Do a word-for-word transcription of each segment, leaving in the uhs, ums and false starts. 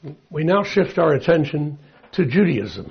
we now shift our attention to Judaism.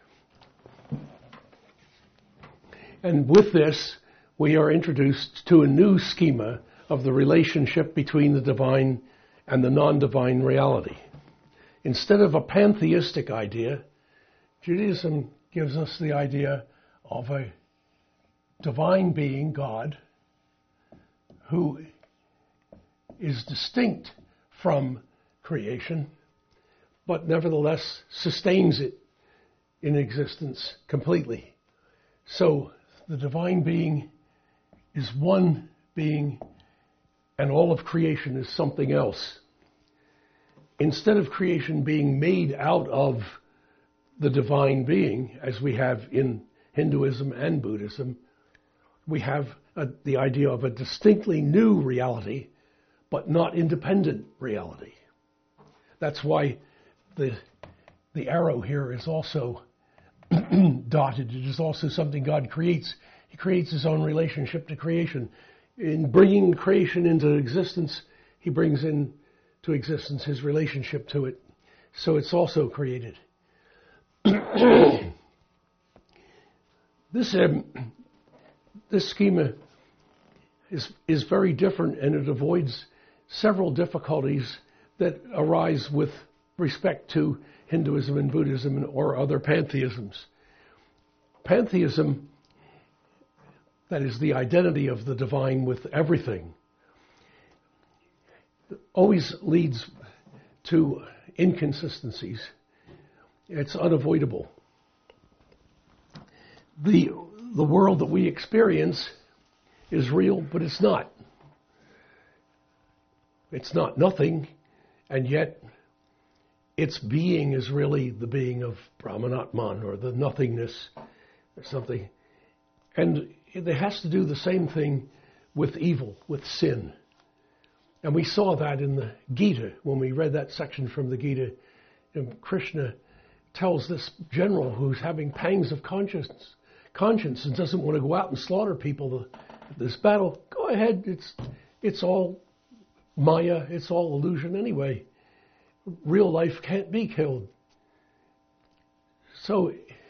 And with this, we are introduced to a new schema of the relationship between the divine and the non-divine reality. Instead of a pantheistic idea, Judaism gives us the idea of a divine being, God, who is distinct from creation, but nevertheless sustains it in existence completely. So the divine being is one being, and all of creation is something else. Instead of creation being made out of the divine being, as we have in Hinduism and Buddhism, we have a, the idea of a distinctly new reality, but not independent reality. That's why the the arrow here is also dotted. It is also something God creates. He creates his own relationship to creation. In bringing creation into existence, he brings into existence his relationship to it. So it's also created. This um, this schema is is very different, and it avoids several difficulties that arise with respect to Hinduism and Buddhism or other pantheisms. Pantheism, that is the identity of the divine with everything, always leads to inconsistencies. It's unavoidable. The, the world that we experience is real, but it's not. It's not nothing, and yet its being is really the being of Brahmanatman, or the nothingness, or something. And it has to do the same thing with evil, with sin. And we saw that in the Gita, when we read that section from the Gita. And Krishna tells this general who's having pangs of conscience, conscience and doesn't want to go out and slaughter people, this battle, go ahead, it's it's all Maya, it's all illusion anyway. Real life can't be killed. So,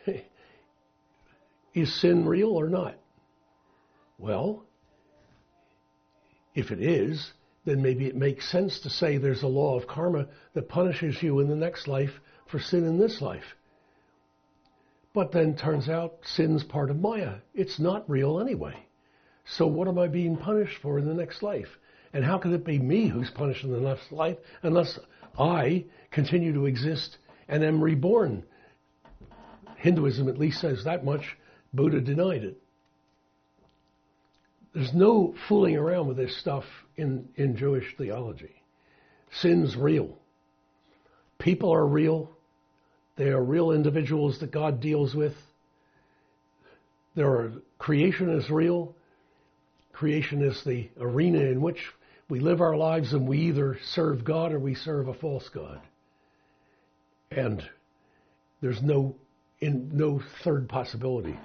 is sin real or not? Well, if it is, then maybe it makes sense to say there's a law of karma that punishes you in the next life for sin in this life. But then turns out sin's part of Maya. It's not real anyway. So what am I being punished for in the next life? And how can it be me who's punished in the next life unless I continue to exist and am reborn? Hinduism at least says that much. Buddha denied it. There's no fooling around with this stuff in, in Jewish theology. Sin's real. People are real. They are real individuals that God deals with. There are, creation is real. Creation is the arena in which we live our lives, and we either serve God or we serve a false God. And there's no in no third possibility.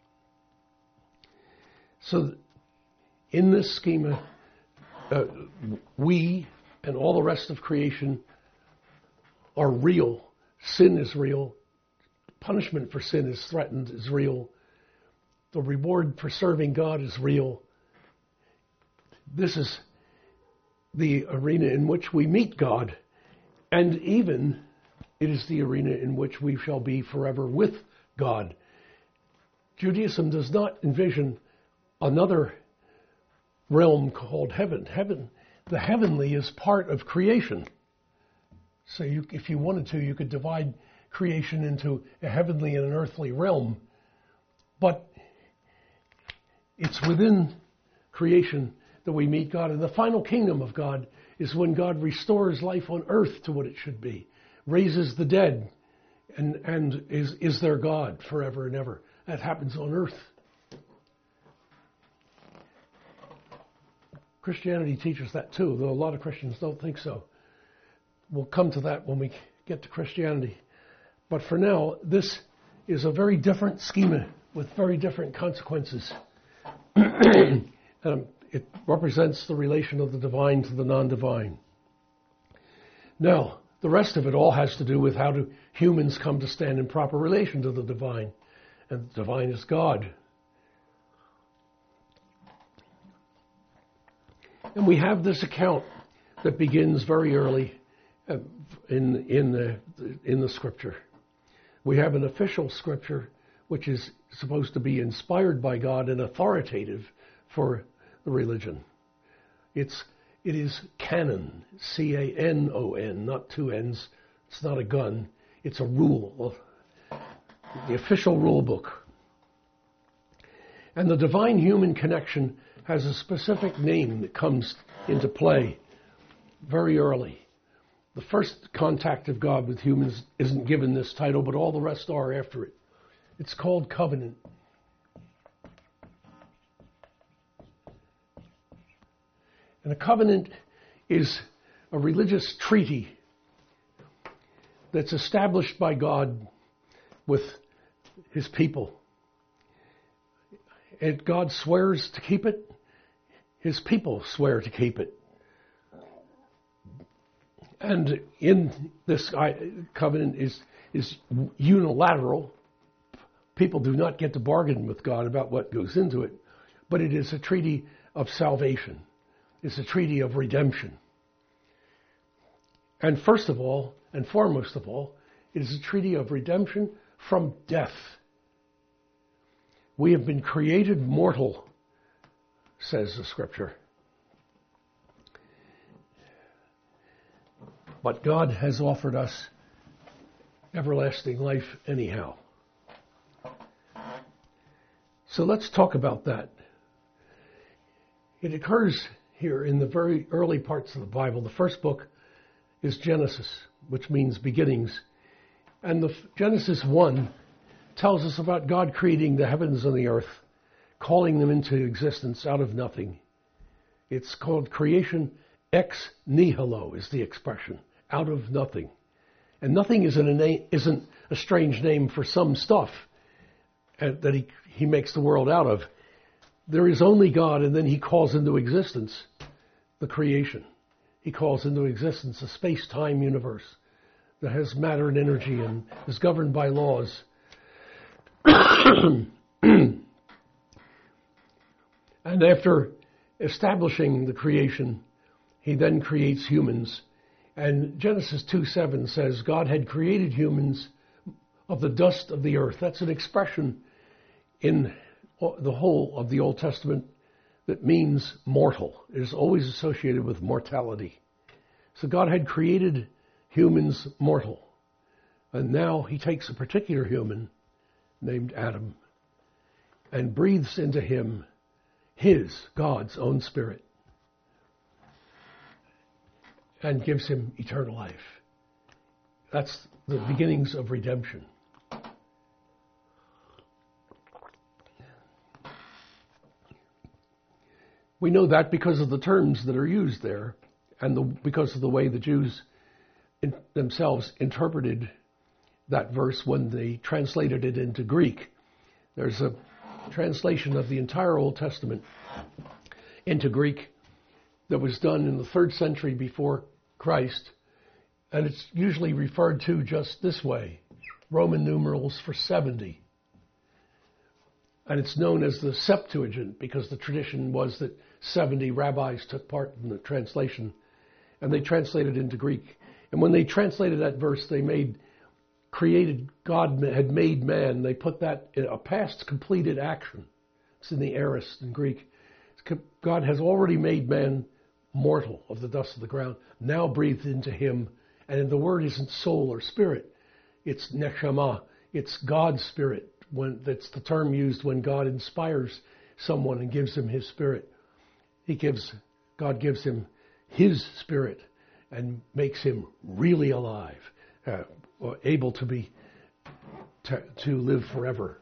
So in this schema, uh, we and all the rest of creation are real. Sin is real. Punishment for sin is threatened, is real. The reward for serving God is real. This is the arena in which we meet God, and even it is the arena in which we shall be forever with God. Judaism does not envision another realm called heaven. Heaven, the heavenly is part of creation. So you, if you wanted to, you could divide creation into a heavenly and an earthly realm. But it's within creation that we meet God. And the final kingdom of God is when God restores life on earth to what it should be, raises the dead, and, and is, is their God forever and ever. That happens on earth. Christianity teaches that too, though a lot of Christians don't think so. We'll come to that when we get to Christianity. But for now, this is a very different schema with very different consequences. um, it represents the relation of the divine to the non-divine. Now, The rest of it all has to do with how do humans come to stand in proper relation to the divine. And the divine is God. And we have this account that begins very early uh, in, in, the, in the scripture. We have an official scripture which is supposed to be inspired by God and authoritative for the religion. It's, it is canon, C A N O N, not two N's. It's not a gun. It's a rule, the official rule book. And the divine-human connection has a specific name that comes into play very early. The first contact of God with humans isn't given this title, but all the rest are after it. It's called covenant. And a covenant is a religious treaty that's established by God with his people. And God swears to keep it. His people swear to keep it. And in this covenant is, is unilateral. People do not get to bargain with God about what goes into it. But it is a treaty of salvation. It's a treaty of redemption. And first of all, and foremost of all, it is a treaty of redemption from death. We have been created mortal, says the scripture. But God has offered us everlasting life anyhow. So let's talk about that. It occurs here in the very early parts of the Bible. The first book is Genesis, which means beginnings. And the Genesis one tells us about God creating the heavens and the earth, calling them into existence out of nothing. It's called creation ex nihilo is the expression, out of nothing. And nothing isn't a, name, isn't a strange name for some stuff that he, he makes the world out of. There is only God, and then he calls into existence the creation. He calls into existence a space-time universe that has matter and energy and is governed by laws. And after establishing the creation, he then creates humans. And Genesis two seven says God had created humans of the dust of the earth. That's an expression in the whole of the Old Testament that means mortal. It is always associated with mortality. So God had created humans mortal. And now he takes a particular human named Adam and breathes into him his, God's own spirit, and gives him eternal life. That's the beginnings of redemption. We know that because of the terms that are used there and the, because of the way the Jews in themselves interpreted that verse when they translated it into Greek. There's a translation of the entire Old Testament into Greek that was done in the third century before Christ, and it's usually referred to just this way, Roman numerals for seventy. And it's known as the Septuagint because the tradition was that seventy rabbis took part in the translation, and they translated into Greek. And when they translated that verse, they made created, God had made man. They put that in a past completed action. It's in the aorist in Greek. God has already made man mortal of the dust of the ground, now breathed into him. And the word isn't soul or spirit. It's neshama. It's God's spirit. When that's the term used when God inspires someone and gives him his spirit. He gives, God gives him his spirit and makes him really alive, uh, or able to be, to, to live forever.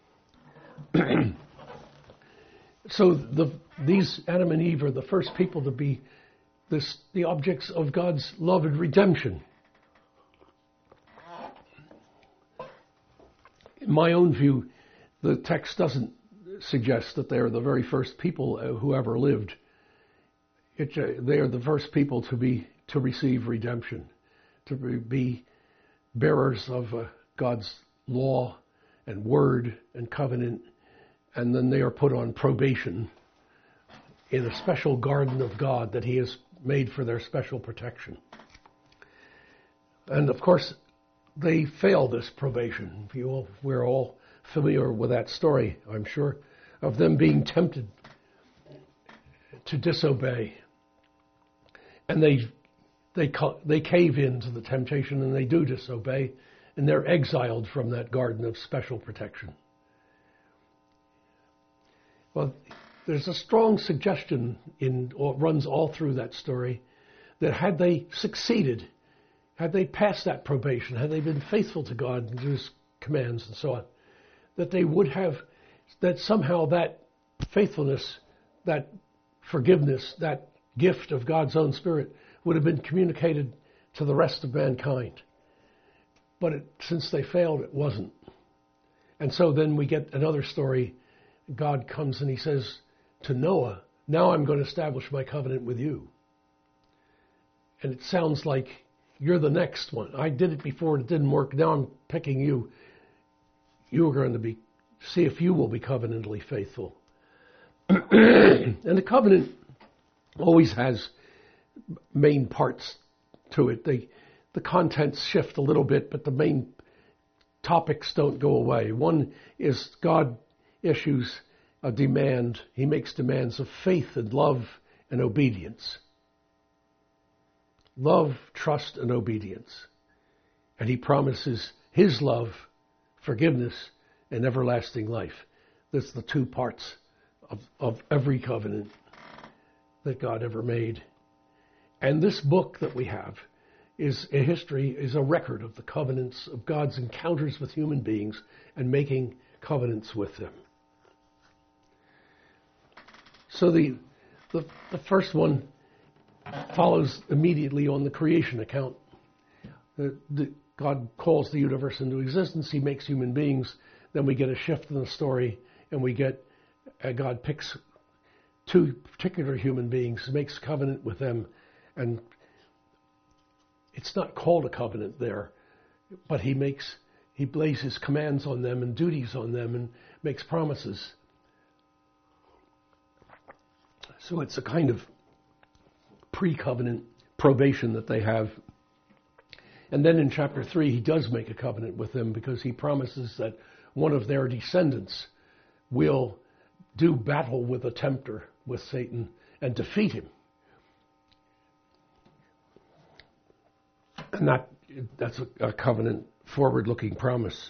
So the, these Adam and Eve are the first people to be this, the objects of God's love and redemption. In my own view, the text doesn't suggest that they're the very first people who ever lived. It, uh, they are the first people to be to receive redemption. to be bearers of uh, God's law and word and covenant, and then they are put on probation in a special garden of God that he has made for their special protection. And of course, they fail this probation. You all, we're all familiar with that story, I'm sure, of them being tempted to disobey. And they they they cave into the temptation and they do disobey, and they're exiled from that garden of special protection. Well, there's a strong suggestion in, or runs all through that story, that had they succeeded, had they passed that probation, had they been faithful to God and to his commands and so on, that they would have, that somehow that faithfulness, that forgiveness, that gift of God's own Spirit would have been communicated to the rest of mankind. But it, since they failed, it wasn't. And so then we get another story. God comes and he says to Noah, now I'm going to establish my covenant with you. And it sounds like you're the next one. I did it before and it didn't work. Now I'm picking you. You're going to be, see if you will be covenantally faithful. And the covenant always has main parts to it. They, the contents shift a little bit, but the main topics don't go away. One is God issues a demand. He makes demands of faith and love and obedience. Love, trust, and obedience. And he promises his love, forgiveness, and everlasting life. That's the two parts of, of every covenant that God ever made. And this book that we have is a history, is a record of the covenants, of God's encounters with human beings and making covenants with them. So the the, the first one follows immediately on the creation account. The, the, God calls the universe into existence. He makes human beings. Then we get a shift in the story, and we get uh, God picks two particular human beings, makes covenant with them, and it's not called a covenant there, but he makes he lays his commands on them and duties on them and makes promises. So it's a kind of pre-covenant probation that they have. And then in chapter three, he does make a covenant with them because he promises that one of their descendants will do battle with the tempter, with Satan, and defeat him. And that, that's a, a covenant, forward-looking promise.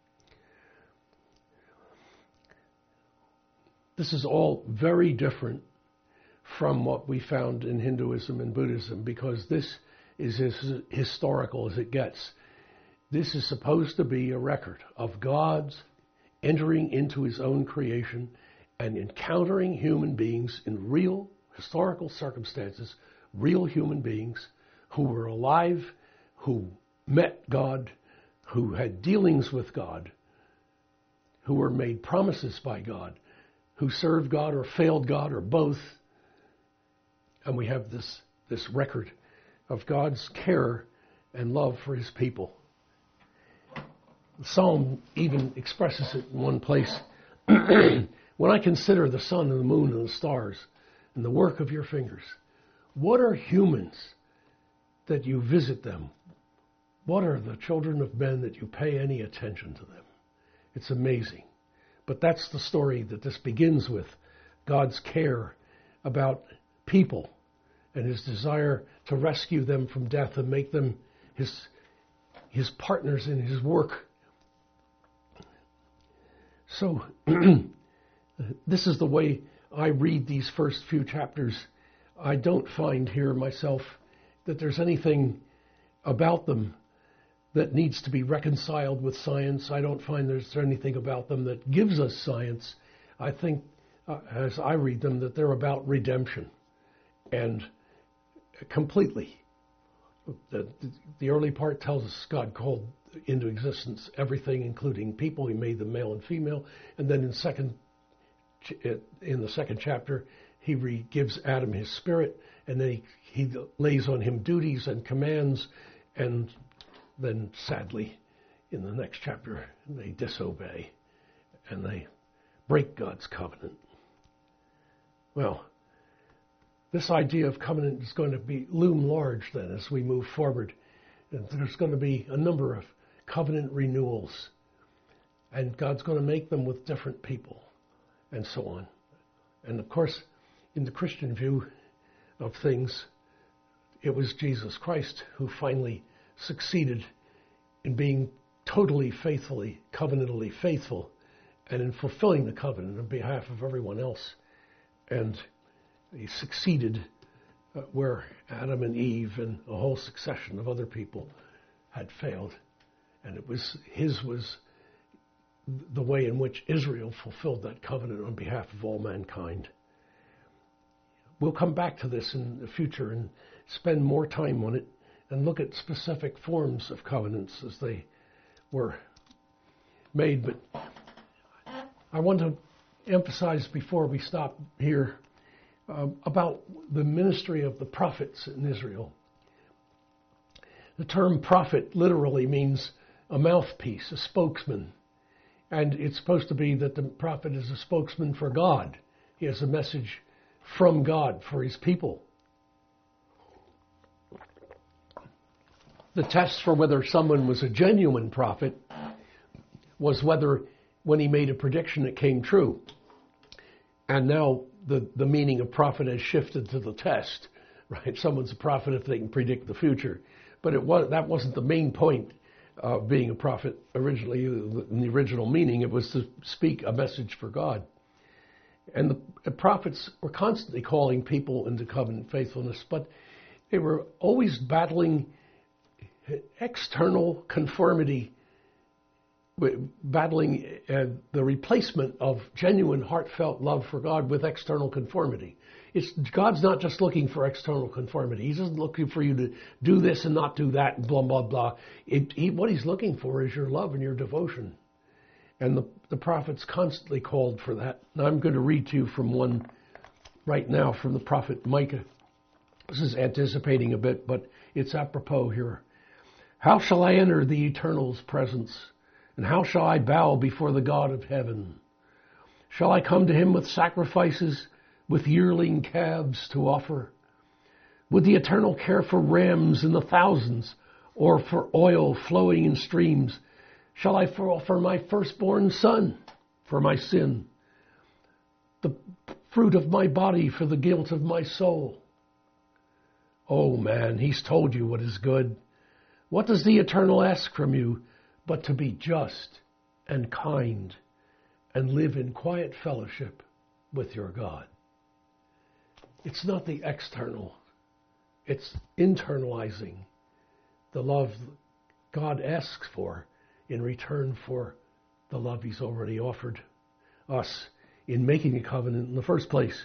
This is all very different from what we found in Hinduism and Buddhism, because this is as historical as it gets. This is supposed to be a record of God's entering into his own creation and encountering human beings in real historical circumstances, real human beings who were alive, who met God, who had dealings with God, who were made promises by God, who served God or failed God or both. And we have this, this record of God's care and love for his people. The Psalm even expresses it in one place. When I consider the sun and the moon and the stars and the work of your fingers, what are humans that you visit them? What are the children of men that you pay any attention to them? It's amazing. But that's the story that this begins with. God's care about people and his desire to rescue them from death and make them his, his partners in his work. So this is the way I read these first few chapters. I don't find here myself that there's anything about them that needs to be reconciled with science. I don't find there's anything about them that gives us science. I think, uh, as I read them, that they're about redemption. And completely. The, the early part tells us God called into existence everything, including people. He made them male and female. And then in second, in the second chapter, he re- gives Adam his spirit, and then he, he lays on him duties and commands And then, sadly, in the next chapter, they disobey and they break God's covenant. Well, this idea of covenant is going to be loom large then as we move forward. And there's going to be a number of covenant renewals. And God's going to make them with different people and so on. And of course, in the Christian view of things, it was Jesus Christ who finally succeeded in being totally faithfully, covenantally faithful, and in fulfilling the covenant on behalf of everyone else. And he succeeded uh, where Adam and Eve and a whole succession of other people had failed. And it was his was the way in which Israel fulfilled that covenant on behalf of all mankind. We'll come back to this in the future and spend more time on it and look at specific forms of covenants as they were made. But I want to emphasize before we stop here uh, about the ministry of the prophets in Israel. The term prophet literally means a mouthpiece, a spokesman. And it's supposed to be that the prophet is a spokesman for God. He has a message from God for his people. The test for whether someone was a genuine prophet was whether when he made a prediction it came true. And now the, the meaning of prophet has shifted to the test, right? Someone's a prophet if they can predict the future. But it was, that wasn't the main point of being a prophet originally. In the original meaning, it was to speak a message for God. And the, the prophets were constantly calling people into covenant faithfulness, but they were always battling external conformity, battling uh, the replacement of genuine heartfelt love for God with external conformity. It's, God's not just looking for external conformity. He's just looking for you to do this and not do that and blah, blah, blah. It, he, what he's looking for is your love and your devotion. And the, the prophets constantly called for that. Now I'm going to read to you from one right now from the prophet Micah. This is anticipating a bit, but it's apropos here. How shall I enter the Eternal's presence? And how shall I bow before the God of heaven? Shall I come to him with sacrifices, with yearling calves to offer? Would the Eternal care for rams in the thousands, or for oil flowing in streams? Shall I offer my firstborn son for my sin, the fruit of my body for the guilt of my soul? Oh man, he's told you what is good. What does the Eternal ask from you but to be just and kind and live in quiet fellowship with your God? It's not the external. It's internalizing the love God asks for in return for the love he's already offered us in making a covenant in the first place.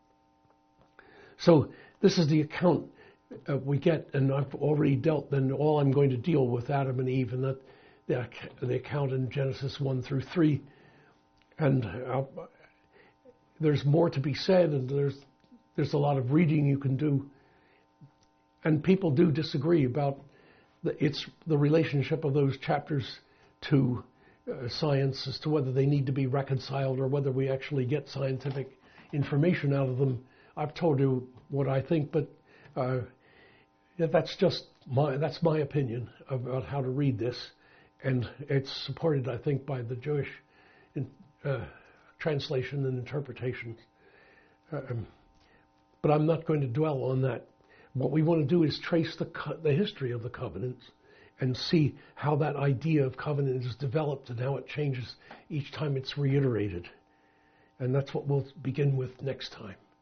So this is the account uh, we get, and I've already dealt, then all I'm going to deal with Adam and Eve, and that the, the account in Genesis one through three. And uh, there's more to be said, and there's there's a lot of reading you can do. And people do disagree about the, it's the relationship of those chapters to uh, science as to whether they need to be reconciled or whether we actually get scientific information out of them. I've told you what I think, but uh, that's just my that's my opinion about how to read this, and it's supported, I think, by the Jewish in, uh, translation and interpretation. Um, but I'm not going to dwell on that. What we want to do is trace the co- the history of the covenants and see how that idea of covenant is developed and how it changes each time it's reiterated. And that's what we'll begin with next time.